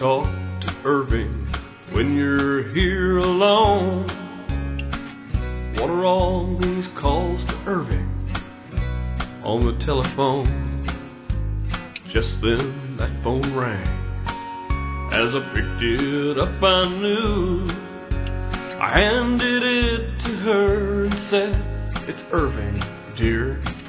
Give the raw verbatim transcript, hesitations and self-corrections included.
talk to Irving when you're here alone. What are all these calls to Irving on the telephone? Just then that phone rang. As I picked it up I knew. I handed it to her and said, "It's Irving, dear.